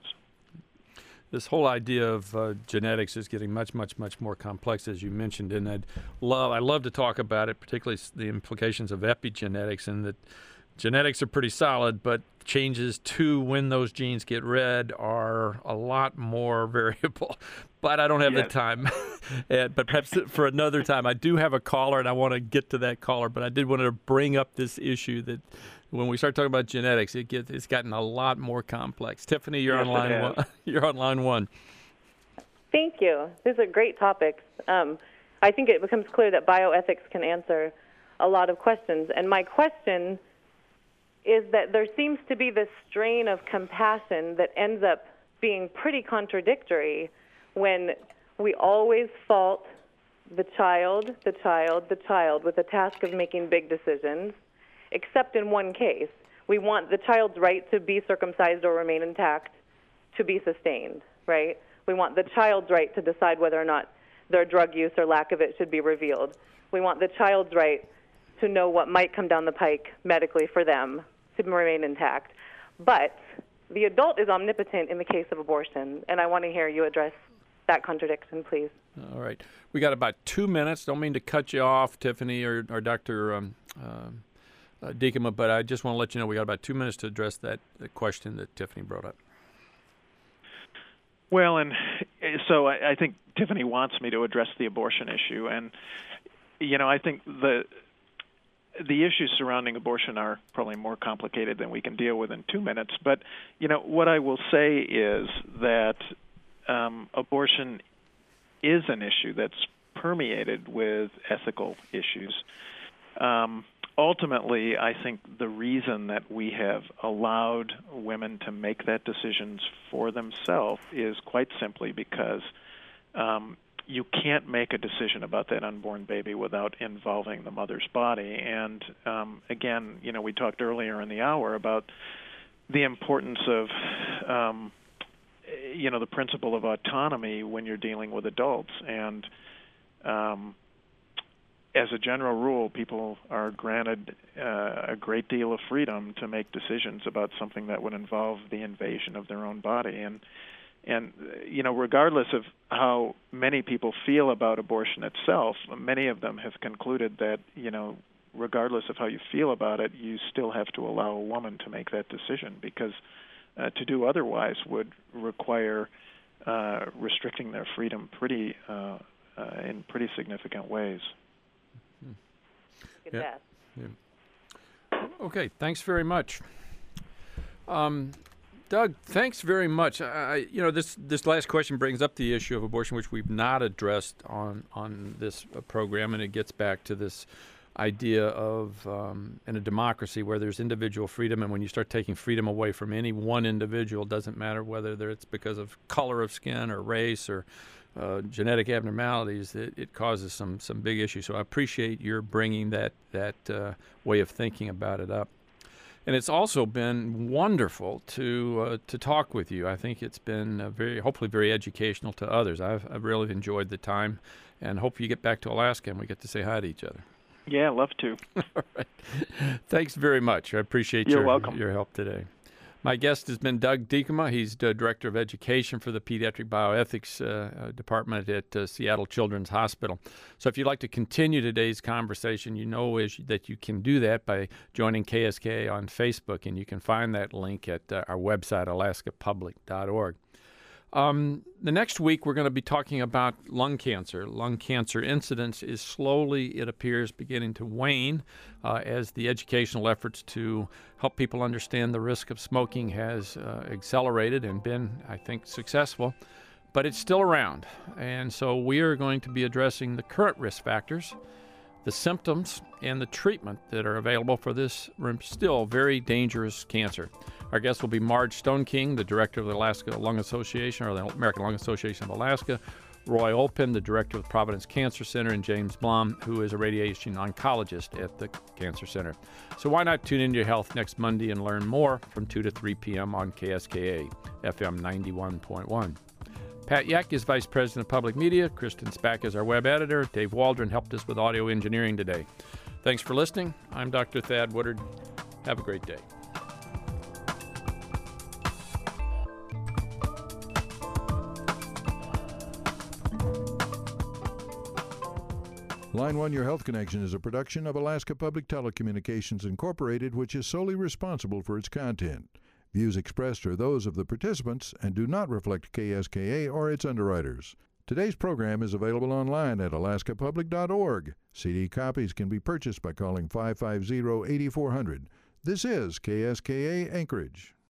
A: This whole idea of uh, genetics is getting much, much, much more complex, as you mentioned, and I'd love, I love to talk about it, particularly the implications of epigenetics, and that genetics are pretty solid, but changes to when those genes get read are a lot more variable. But I don't have yes. the time. and, but perhaps for another time. I do have a caller, and I want to get to that caller, but I did want to bring up this issue that when we start talking about genetics, it gets it's gotten a lot more complex. Tiffany, you're
B: yes,
A: on line one. You're on line one.
E: Thank you. These are great topics. Um, I think it becomes clear that bioethics can answer a lot of questions. And my question is that there seems to be this strain of compassion that ends up being pretty contradictory when we always fault the child, the child, the child with the task of making big decisions, except in one case. We want the child's right to be circumcised or remain intact to be sustained, right? We want the child's right to decide whether or not their drug use or lack of it should be revealed. We want the child's right to know what might come down the pike medically for them to remain intact. But the adult is omnipotent in the case of abortion, and I want to hear you address that contradiction, please.
A: All right. We got about two minutes. Don't mean to cut you off, Tiffany or, or Doctor Um, uh, uh, Diekema, but I just want to let you know we got about two minutes to address that, that question that Tiffany brought up.
B: Well, and so I, I think Tiffany wants me to address the abortion issue, and you know, I think the the issues surrounding abortion are probably more complicated than we can deal with in two minutes. But you know, what I will say is that um, abortion is an issue that's permeated with ethical issues. Um, ultimately, I think the reason that we have allowed women to make that decisions for themselves is quite simply because um, you can't make a decision about that unborn baby without involving the mother's body. And um, again, you know, we talked earlier in the hour about the importance of, um, you know, the principle of autonomy when you're dealing with adults. And um, as a general rule, people are granted uh, a great deal of freedom to make decisions about something that would involve the invasion of their own body. And And, you know, regardless of how many people feel about abortion itself, many of them have concluded that, you know, regardless of how you feel about it, you still have to allow a woman to make that decision, because uh, to do otherwise would require uh, restricting their freedom pretty uh, uh, in pretty significant ways.
E: Good
A: Yeah.
E: yeah.
A: Yeah. Okay, thanks very much. Um, Doug, thanks very much. I, you know, this this last question brings up the issue of abortion, which we've not addressed on on this program, and it gets back to this idea of um, in a democracy where there's individual freedom, and when you start taking freedom away from any one individual, it doesn't matter whether it's because of color of skin or race or uh, genetic abnormalities, it, it causes some some big issues. So I appreciate your bringing that that uh, way of thinking about it up. And it's also been wonderful to uh, to talk with you. I think it's been uh, very, hopefully, very educational to others. I've, I've really enjoyed the time, and hope you get back to Alaska and we get to say hi to each other.
B: Yeah, love to.
A: All right. Thanks very much. I appreciate
B: You're
A: your
B: welcome.
A: your help today. My guest has been Doug Diekema. He's the Director of Education for the Pediatric Bioethics uh, Department at uh, Seattle Children's Hospital. So if you'd like to continue today's conversation, you know is that you can do that by joining K S K A on Facebook, and you can find that link at uh, our website, alaska public dot org. Um, the next week, we're going to be talking about lung cancer. Lung cancer incidence is slowly, it appears, beginning to wane uh, as the educational efforts to help people understand the risk of smoking has uh, accelerated and been, I think, successful. But it's still around. And so we are going to be addressing the current risk factors, the symptoms, and the treatment that are available for this still very dangerous cancer. Our guest will be Marge Stone King, the director of the Alaska Lung Association, or the American Lung Association of Alaska, Roy Olpin, the director of the Providence Cancer Center, and James Blum, who is a radiation oncologist at the Cancer Center. So why not tune into your health next Monday and learn more from two to three p.m. on K S K A F M ninety-one point one. Pat Yak is Vice President of Public Media. Kristen Spack is our web editor. Dave Waldron helped us with audio engineering today. Thanks for listening. I'm Doctor Thad Woodard. Have a great day.
C: Line One Your Health Connection is a production of Alaska Public Telecommunications Incorporated, which is solely responsible for its content. Views expressed are those of the participants and do not reflect K S K A or its underwriters. Today's program is available online at alaska public dot org. C D copies can be purchased by calling five five zero, eight four zero zero. This is K S K A Anchorage.